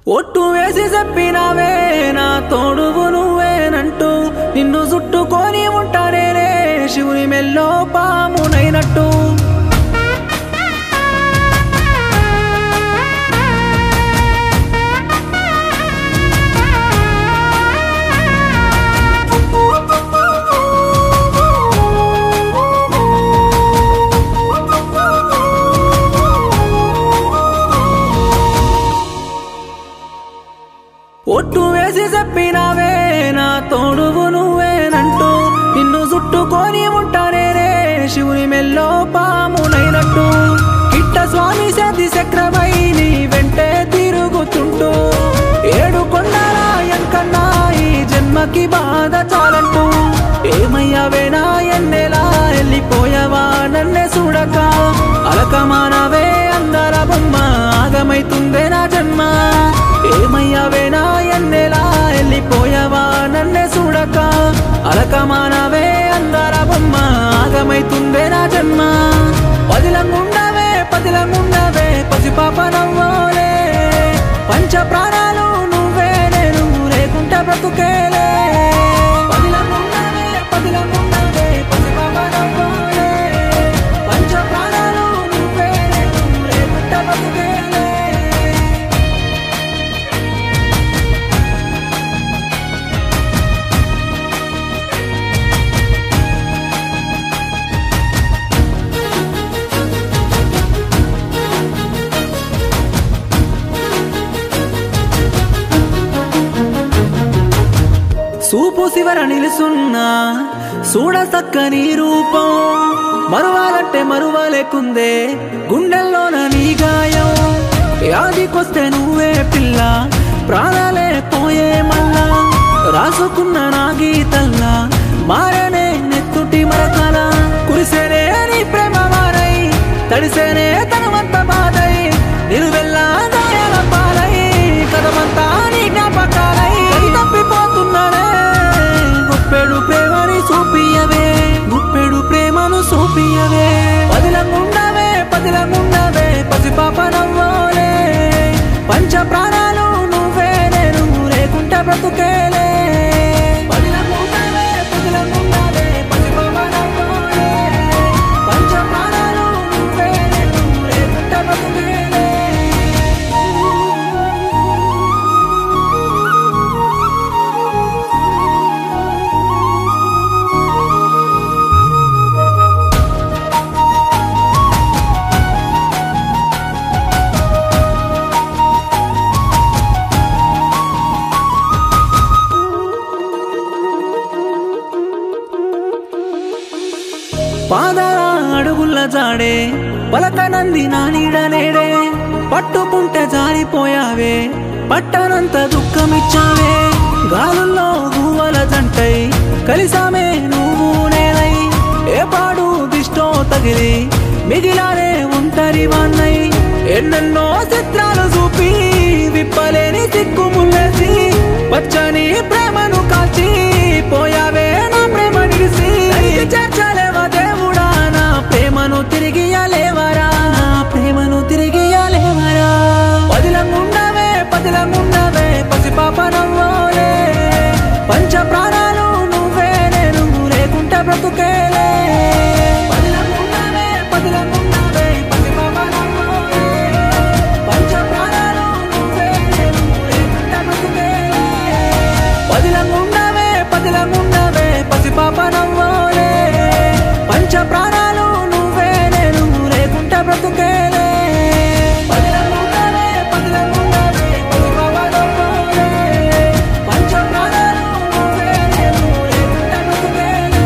ఒట్టు వేసి చెప్పినావే నా తోడువు నువ్వేనంటూ నిన్ను చుట్టుకొని ఉంటానేనే శివుని మెల్లో పామునైనట్టు ఒట్టు వేసి చెప్పినావే నా తోడువు నువ్వేనంటూ నిన్ను చుట్టుకొని ఉంటానేనే శివుని మెల్లో పామునైనట్టు కిట్ట స్వామి శాంతి చక్రమై నీ వెంటే తిరుగుతుంటూ ఏడు కొండల ఎంకన్నా ఈ జన్మకి బాధ చాలంటూ ఏమయ్యావేనా ఎన్నెలా వెళ్ళిపోయావా నన్నే చూడక అలకమానవే అందర బొమ్మ ఆగమైతుందే నా జన్మ ఏమయ్యావేనా ఎన్నెలా వెళ్ళిపోయావా నన్నే చూడక అలకమానవే అందర బొమ్మ ఆగమైతుందే నా జన్మ పదిలంగుండవే పసిపాప నవ్వోలే పంచ ప్రాణాలు నువ్వే నేను లేకుంటే బ్రతుకేలే పదిలంగుండవే పసిపాప నవ్వోలే పంచ ప్రాణాలు నువ్వే నేను లేకుంటే బ్రతుకేలే సూపు శివర నిలుసున్నా చూడ చక్కని రూపం మరువాలంటే మరువలేకుందే గుండెల్లోన నీ గాయం యాదికొస్తే నువ్వే పిల్ల ప్రాణాలే పోయే మళ్ళా రాసుకున్న నా గీతల్లా మారనే నెత్తుటి మరకల కురిసేనే నీ ప్రేమ వారై తడిసేనే తనవంత బాధై నిలువెల్లా గాయాల పాలై కదమంతా నీ జ్ఞాపకాలై తప్పిపోతున్నానే గుప్పెడు ప్రేమని చూపియవే గుప్పెడు ప్రేమను చూపియవే పదిలంగుండవే పసిపాప నవ్వోలే పంచ ప్రాణాలు నువ్వే నేను లేకుంటే బ్రతుకేలే పదిలంగుండవే పసిపాప నవ్వోలే పంచ ప్రాణాలు నువ్వే నేను లేకుంటే బ్రతుకేలే పాదాల అడుగుల జాడే పలకనంది నా నీడనేడే పట్టుకుంటే జారిపోయావే పట్టనంత దుఃఖమిచ్చావే గాలుల్లో గువ్వల జంటై కలిసామే నువ్వు నేనై ఏ పాడు దిష్టో తగిలి మిగిలానే ఒంటరి వాన్నై ఎన్నెన్నో చిత్రాలు చూపి విప్పలేని సిగ్గుముల్లేసి పచ్చని ప్రేమను కాల్చి పోయావే నా ప్రేమ నిలిసి చేర్చలేవా దేవుడా నా ప్రేమను తిరిగియలేవరా నా ప్రేమను తిరిగియలేవరా పదిలంగుండవే పసిపాప నవ్వోలే పంచ ప్రాణాలు నువ్వే నేను లేకుంటే బ్రతుకేలే పదిలంగుండవే పసిపాప నవ్వోలే పంచ ప్రాణాలు నువ్వే నేను లేకుంటే బ్రతుకేలే పదిలంగుండవే పసిపాప నవ్వోలే పంచ ప్రాణాలు నువ్వే నేను లేకుంటే బ్రతుకేలే పంచ ప్రాణాలు నువ్వే నేను లేకుంటే బ్రతుకేలే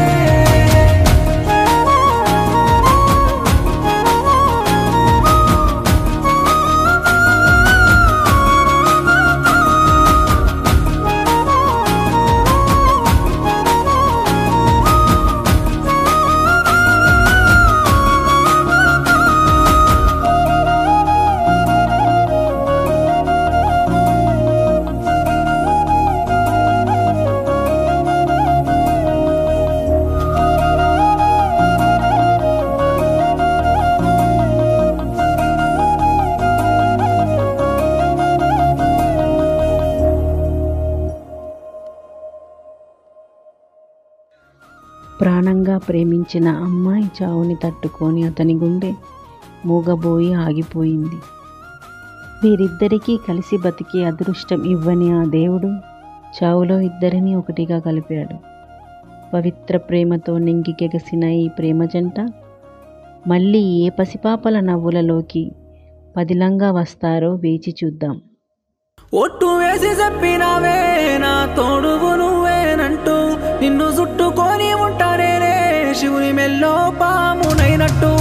ప్రాణంగా ప్రేమించిన అమ్మాయి చావుని తట్టుకొని అతని గుండె మూగబోయి ఆగిపోయింది. వీరిద్దరికీ కలిసి బతికే అదృష్టం ఇవ్వని ఆ దేవుడు చావులో ఇద్దరిని ఒకటిగా కలిపాడు. పవిత్ర ప్రేమతో నింగికెగసిన ఈ ప్రేమ జంట మళ్ళీ ఏ పసిపాపల నవ్వులలోకి పదిలంగా వస్తారో వేచి చూద్దాం. ఒట్టు వేసి చెప్పినావే నా తోడువు నువ్వేనంటూ, నిన్ను చుట్టుకొని ఉంటానేనే శివుని మెల్లో పామునైనట్టు.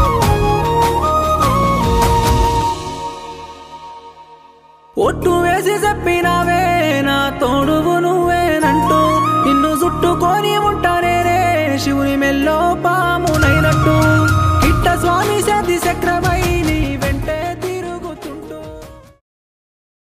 ఒట్టు వేసి